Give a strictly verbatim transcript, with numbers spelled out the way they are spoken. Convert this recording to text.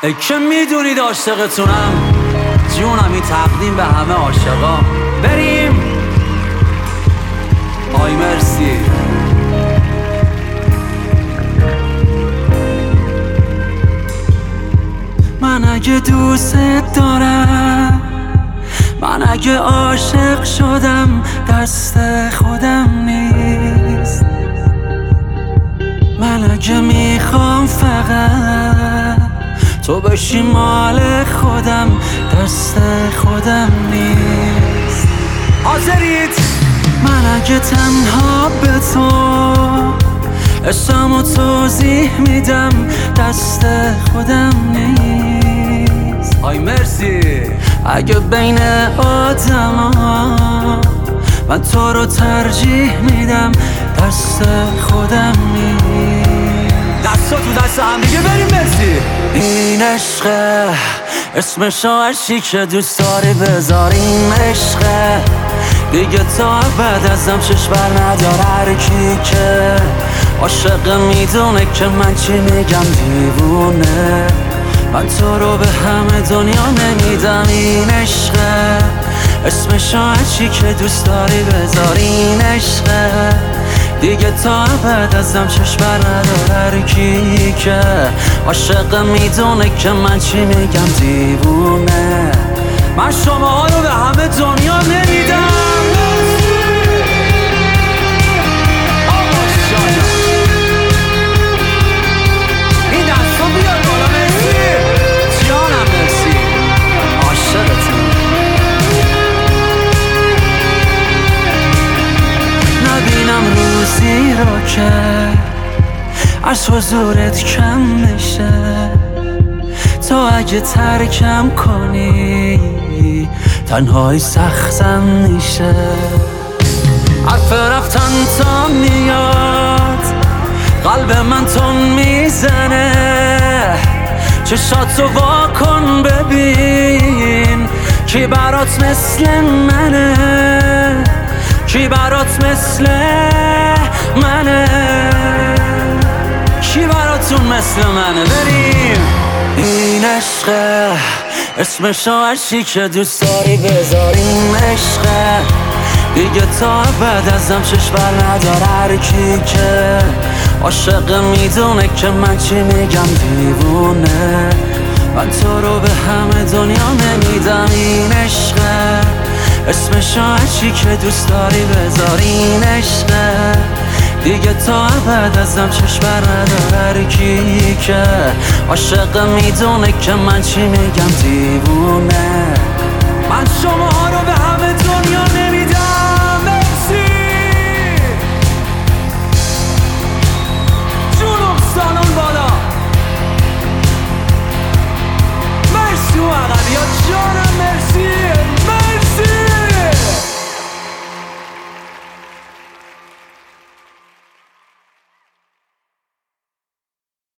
ای که میدونید عاشقتونم، جونم این تقدیم به همه عاشقا. بریم. آی مرسی. من اگه دوست دارم، من اگه عاشق شدم، دست خودم نیست. من اگه میخوام فقط تو بشی مال خودم، دست خودم نیست. حاضرید؟ من اگه تنها به تو عشقمو توضیح میدم، دست خودم نیست. آی مرسی. اگه بین آدما من تو رو ترجیح میدم، دست خودم نیست. دستا تو دست هم دیگه بریم. مرسی. این عشقه، اسمشو عشقی که دوست داری بذاری. این عشقه دیگه تا بعد ازم چشم بر نداره. هر کی که عاشق میدونه که من چی میگم دیوونه. من تو رو به همه دنیا نمیدم. این عشقه، اسمشو عشقی که دوست داری بذاری. این عشقه دیگه تا بعد ازم چشم بر نداره. هر کی که عاشق میدونه که من چی میگم دیوونه. من شما ها رو به همه دنیا نمیدم. این دستو بیار بالا. مرسی جانم. مرسی. عاشقتم. نبینم روزی رو که از حضورت کم میشه. تو اگه ترکم کنی تنهایی سختم میشه. حرف رفتن تا میاد، قلب من تون میزنه. چشاتو وا کن ببین کی برات مثل منه. کی برات مثل منه. کی براتون مثل منه. بریم. این عشقه، اسمشو عشقی که دوست داری بذاری. این عشقه دیگه تا بعد ازم چشم بر نداره. هر کی که عاشق میدونه که من چی میگم دیوونه. من تو رو به همه دنیا نمیدم. این عشقه، اسمشو عشقی که دوست داری بذاری. این عشقه دیگه تا بعد ازم چشم بر نداره. هر کی که عاشق میدونه که من چی میگم دیوونه. من شما ها رو به همه